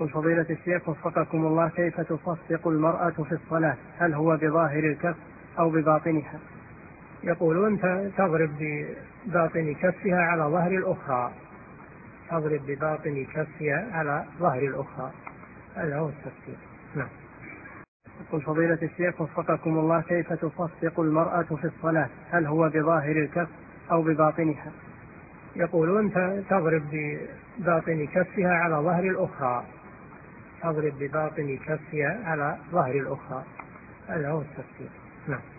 يقول فضيلة الشيخ وفقكم الله، كيف تصفق المرأة في الصلاة؟ هل هو بظاهر الكف أو بباطنها؟ يقولون تضرب بباطن كفها على ظهر الأخرى، تضرب بباطن كفها على ظهر الأخرى، هذا هو التفسير. نعم. يقول فضيلة الشيخ وفقكم الله، كيف تصفق المرأة في الصلاة؟ هل هو بظاهر الكف أو بباطنها؟ يقولون تضرب بباطن كفها على ظهر الأخرى، تضرب بباطن كفها على ظهر الأخرى، هذا هو التفسير. نعم.